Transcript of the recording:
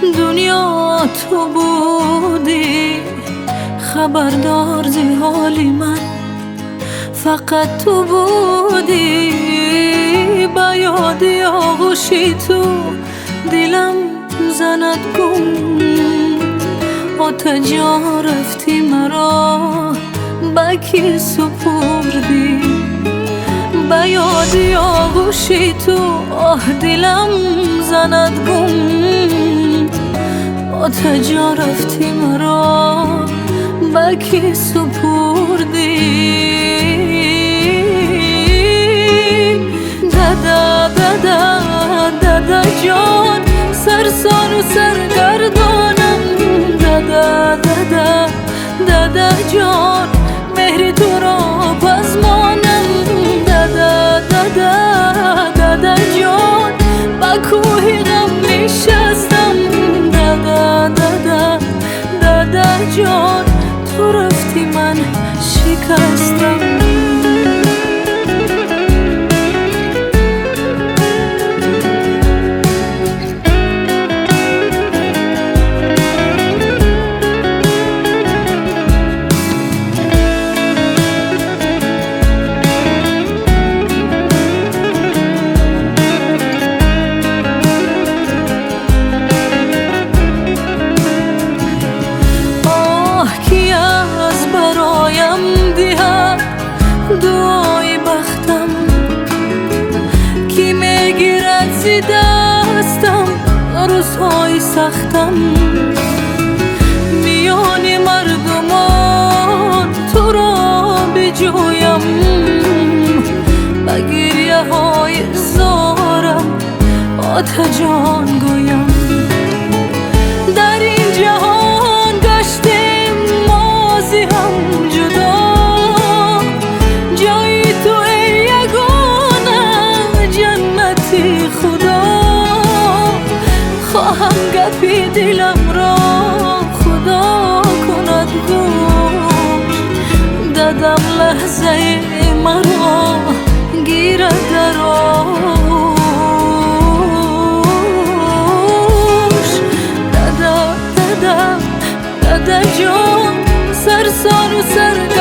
دنیا تو بودی خبردار زی حالی من، فقط تو بودی با یادی آغوشی تو دلم زند گم. آتا جا رفتی مرا با کی سپردی، با یادی آغوشی تو آه دلم زند گم. آتا جا رفتی مرا با کی سپردی. دادا دادا دادا جان سرسان و سرگردانم، دادا دادا دادا جان مهر تو را پزمانم، دادا دادا دادا جان با کوه غم نشستم، دادا دادا دادا جان تو رفتی من شکستم. دعای بختم کی میگیرد زی دستم روزهای سختم، میان مردمان تو را بجویم با گریه های زارم آتا جان گویم. در این جهان گشتیم مازی هم جدا، خواهم گپی دلم را خدا کند گوش، دادم لحظه مرا گیرد در آغوش. دادا دادا دادا جان سرسان و سرگردانم،